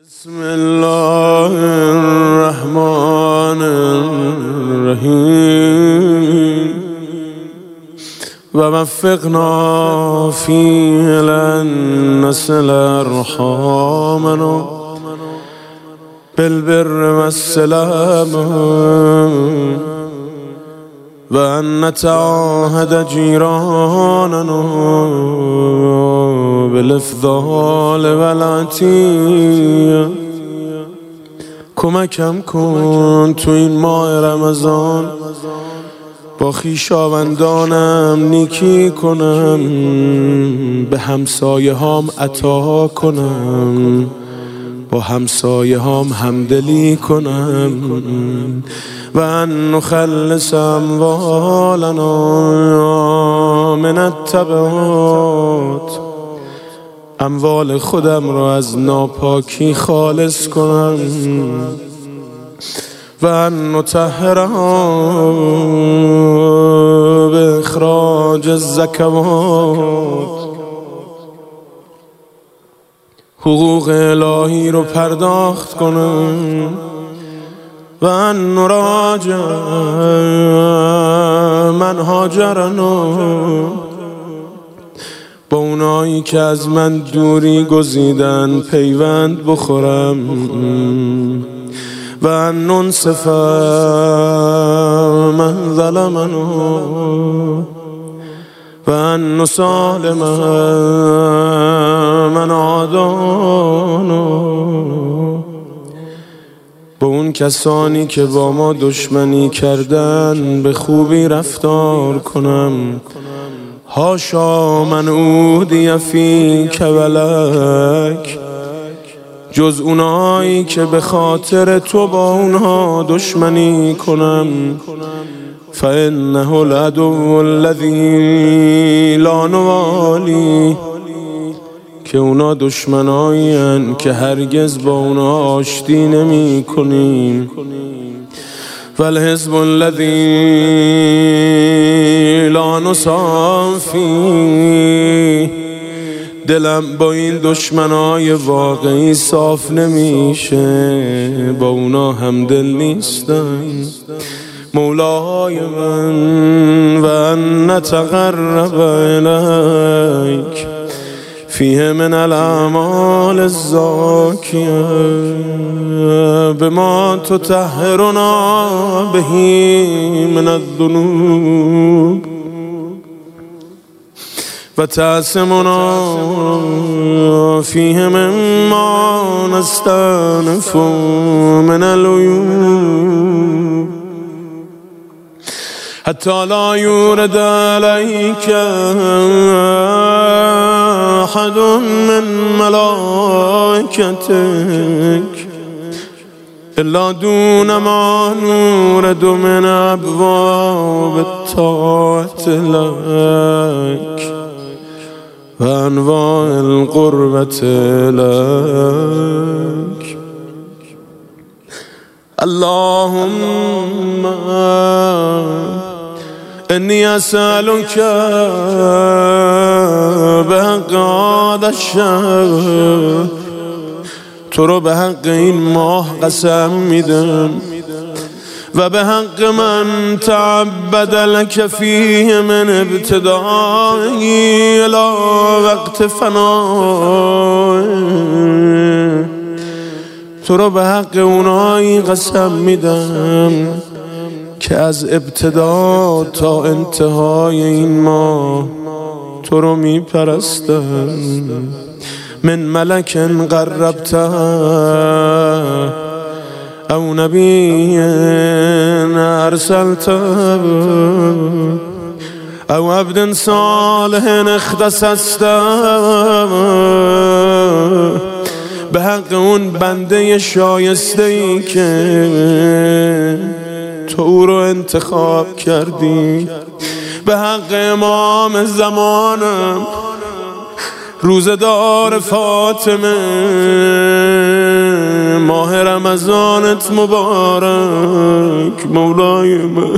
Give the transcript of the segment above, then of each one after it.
بسم الله الرحمن الرحیم و وفقنا فيه لن نصل ارحامنا بالبر والسلام و ان نتعاهد جیراننا بالافضال والعطیه. کمکم کن تو این ماه رمضان با خویشاوندانم نیکی کنم، به همسایه هام عطا کنم، با همسایه هام همدلی کنم و ان نخلص اموالنا من التبعات، اموال خودم را از ناپاکی خالص کنم و ان نطهرها به اخراج الزکوات، حقوق الهی رو پرداخت کنم و ان نراجع من هاجرنا، با اونایی که از من دوری گزیدن پیوند بخورم و ان ننصف من ظلمنا و ان نسالم من عادانا، با اون کسانی که با ما دشمنی کردن به خوبی رفتار کنم. هاشا من اودی فیک ولک، جز اونایی که به خاطر تو با اونها دشمنی کنم. فانه العدو الذی لا نوالی، که اونا دشمنایین که هرگز با اونا آشتی نمی کنیم. والحزب الذی لا نصافی، دلم با این دشمنای واقعی صاف نمیشه، با اونا همدل نیستم. مولای من و ان نتقرب الیک فیه من الاعمال الزاکیه بما تطهرنا به من الذنوب و تعصمنا فیه مما نستأنف من العیوب حتی لا یورد علیک احد من ملائکتک الا دون ما نورد من ابواب الطاعة لک و انواع القربة لک. اللهم انی اسألک به حق هذا الشهر، تو رو به حق این ماه قسم میدم و به حق من تعبد لک فیه من ابتدایی الی وقت فنای، تو رو به حق اونایی قسم میدم که از ابتدا تا انتهای این ماه تو رو میپرستن. من ملک قربته او نبی ارسلته او عبد صالح اختصصته، به حق اون بنده شایسته ای که تو او رو انتخاب کردی، به حق امام زمانم روزدار فاطمه، ماه رمضانت مبارک مولای من.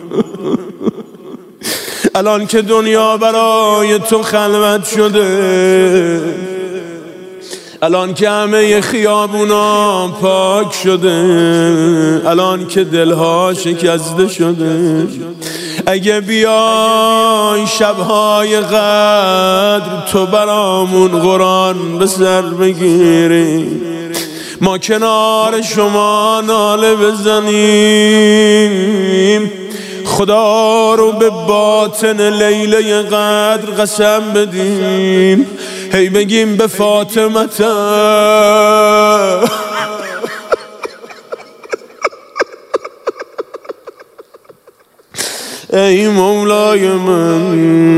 الان که دنیا برای تو خلوت شده، الان که همه خیابونا پاک شده، الان که دلها شکسته شده، اگه بیای شبهای قدر تو برامون قرآن به سر بگیری، ما کنار شما ناله بزنیم، خدا رو به باطن لیله قدر قسم بدیم، هی بگیم به فاطمه ای مولای من،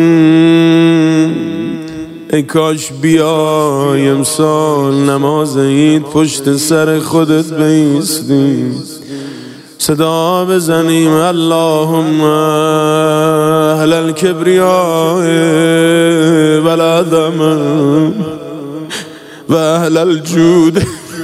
ای کاش بیای امسال نماز عید پشت سر خودت بایستی، صدا بزنیم اللهم اهل الکبریاء و العظمه و اهل الجود.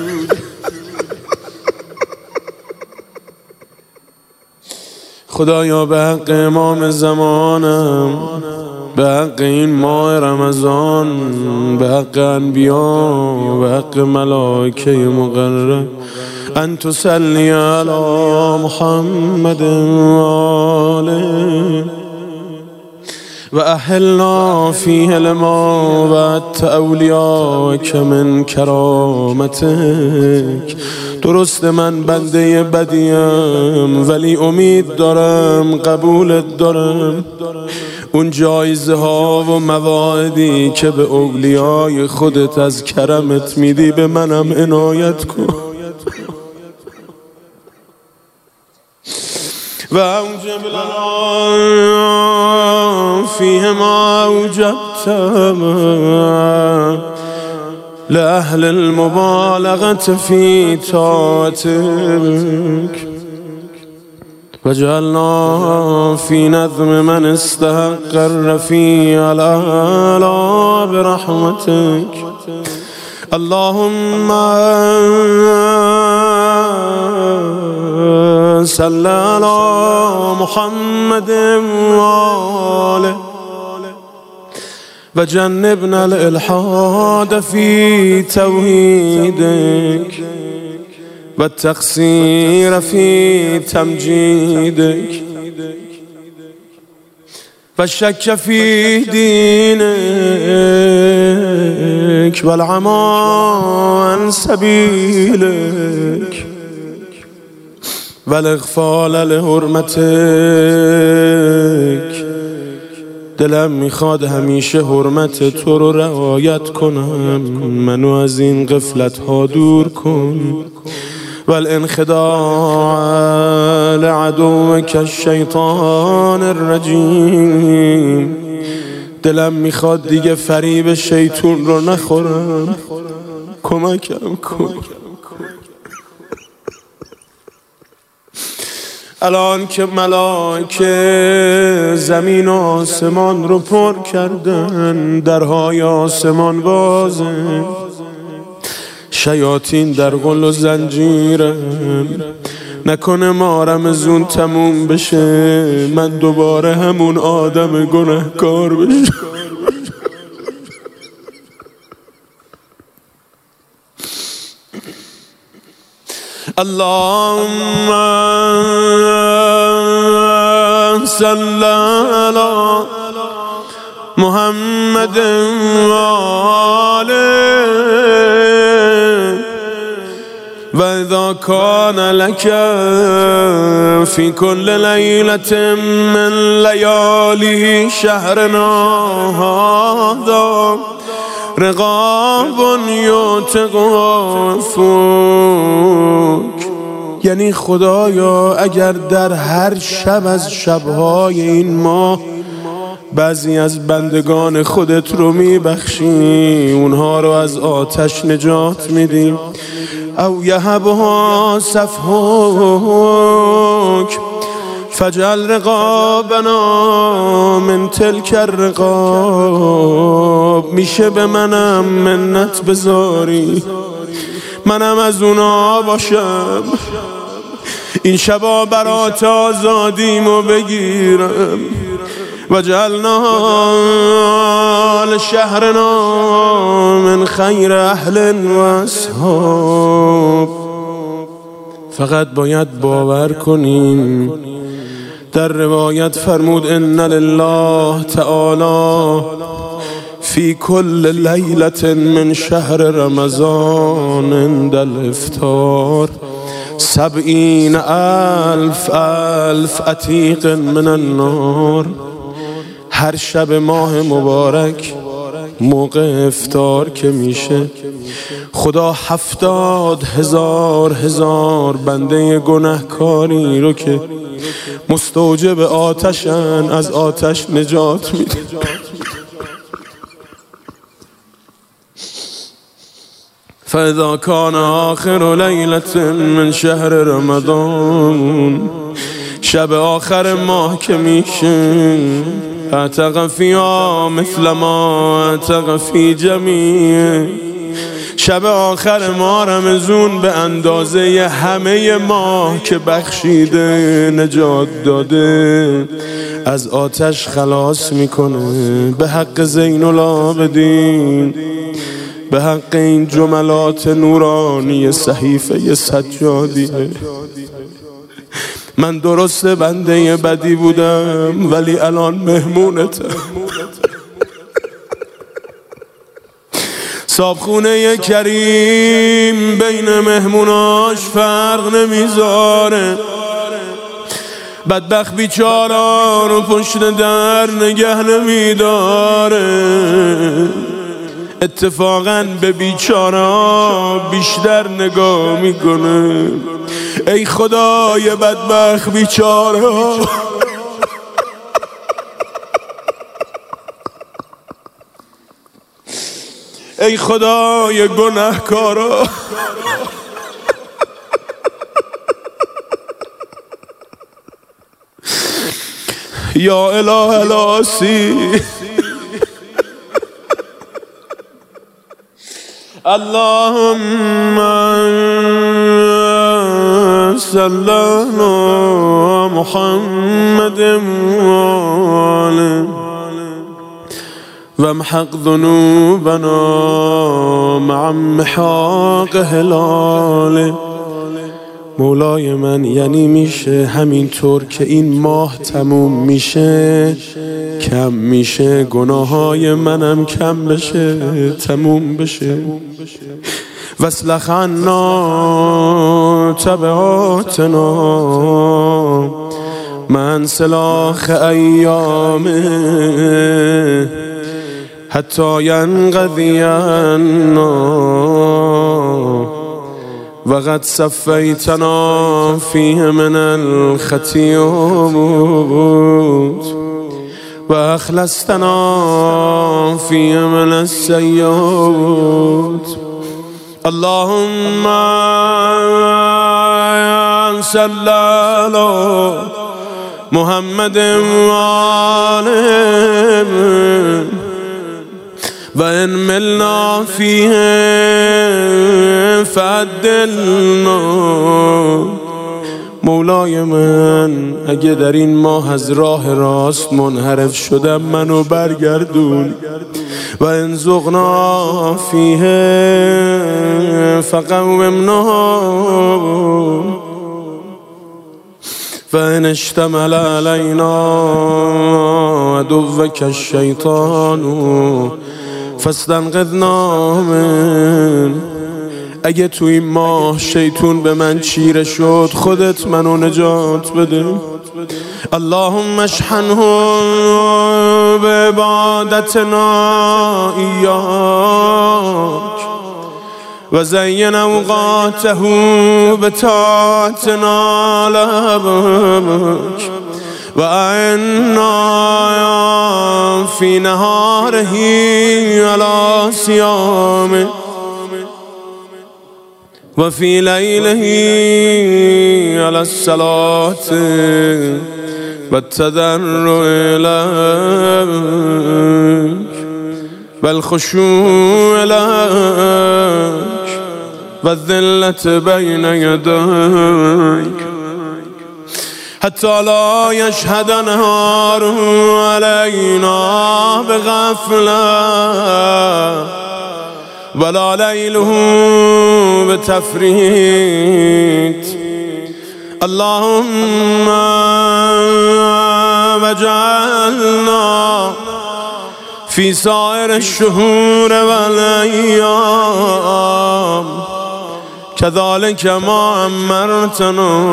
خدایا به حق امام زمانم، به حق این ماه رمضان، به حق انبیا، به حق ملائکه مقرب، ان تصلی علی محمد و آله و احلنا فیه لما وعدت اولیاک من کرامتک. درست من بنده بدیم ولی امید دارم، قبولت دارم. اون جایزه ها و مواعدی که به اولیای خودت از کرمت میدی به منم عنایت کن. و اوجب لنا فیه ما اوجبت لأهل المبالغة في طاعتك وجعلنا في نظم من استحق الرفيع الأعلى برحمتك. اللهم صل على محمد وآله وجنبنا الإلحاد في توحيدك والتقصير في تمجيدك والشك في دينك والعمى عن سبيلك والاغفال لحرمتك. دلم میخواد همیشه حرمت تو رو رعایت کنم، منو از این غفلت ها دور کن. والانخداع لعدوك الشیطان الرجیم. دلم میخواد دیگه فریب شیطون رو نخورم، کمکم کن. الان که ملائکه زمین و آسمان رو پر کردن، درهای آسمان بازه، شیاطین در غل و زنجیرن، نکنه ما رمضون تموم بشه من دوباره همون آدم گناهکار بشم. اللهم صل على محمد وآله و اذا كان لك في كل ليلة من ليالي شهرنا هذا رقاب یعتقفوک. یعنی خدایا اگر در هر شب از شبهای این ماه بعضی از بندگان خودت رو میبخشی، اونها رو از آتش نجات میدی، او یهبها صفحوک فجعل رقابنا من تلک الرقاب. میشه به منم منت بذاری، منم از اونا باشم، این شبا برات آزادیمو بگیرم. و جعلنا آل شهرنا من خیر اهل و اصحاب. فقط باید باور کنیم. در روایت فرمود ان لله تعالی فی کل لیلة من شهر رمضان عند الافطار 70,000 عتیق من النار. هر شب ماه مبارک موقع افطار که میشه خدا 70,000 بنده گناهکاری رو که مستوجب آتشن از آتش نجات میده. فاذا كان آخر لیلة من شهر رمضان، شب آخر ماه که میشه اعتق فیها مثل ما اعتق فی جمیع. شب آخر ماه رمضان به اندازه همه ماه که بخشیده نجات داده از آتش خلاص میکنه. به حق زین العابدین، به حق این جملات نورانی صحیفه سجادیه. من درست بنده بدی بودم ولی الان مهمونتم. صابخونه کریم بین مهموناش فرق نمیذاره. بدبخت بیچارا رو پشت در نگه نمیداره. اتفاقاً به بیچارا بیشتر نگاه میکنه. ای خدای بدبخت بیچارا، ای خدای گناهکارا، یا اله الاسی، اللهم صل على محمد وآله وامحق ذنوبنا مع محاق هلاله. مولای من، یعنی میشه همینطور که این ماه تموم میشه کم میشه، گناههای منم کم بشه، تموم بشه. واصلح عنا تبعاتنا من سلاخ ایامه حتی ینقضی عنا وقد صفیتنا فیه من الخطیئات و اخلصتنا فیه من السیئات. اللهم صل علی محمد وآله و ان ملنا فیه فعدلنا. مولای من، اگه در این ماه از راه راست منحرف شدم منو برگردون. و ان زغنا فیه فقومنا و ان اشتمل علینا عدوک الشیطان فاستنقذنا من. اگه تو این ماه شیطون به من چیره شد خودت منو نجات بده. اللهم اشحنه بعبادتنا ایاک و زین اوقاته بطاعتنا لبک و اعنا فی نهاره علی صیامه و فی لیله علی الصلاة و التضرع الیک و الخشوع الیک و الذلة بین یدیک حتى لا يشهد نهار علينا بغفلة ولا ليله بتفريط. اللهم واجعلنا في سائر الشهور والأيام كذلك ما عمرتنا،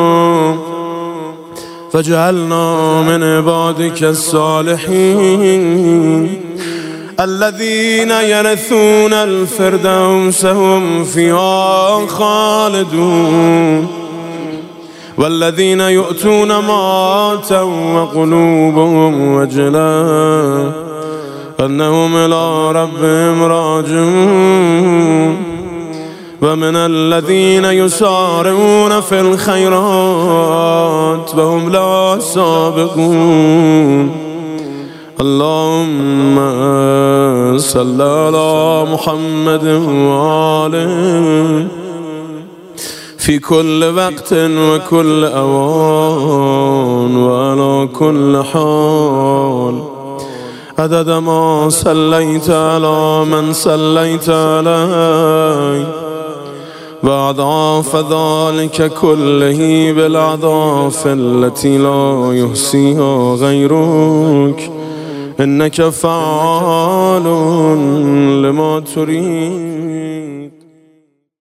فاجعلنا من عبادك الصالحين الذين يرثون الفردوس هم فيها خالدون، والذين يؤتون ما آتوا وقلوبهم وجلة أنهم إلى ربهم راجعون. ومن الذين يسارعون في الخيرات وهم لا سابقون. اللهم صل على محمد وآله في كل وقت وكل أوان وعلى كل حال، عدد ما صليت على من صليت عليه، وأضعاف ذلك كله بالأضعاف التي لا يحصيها غيرك، إنك فعال لما تريد.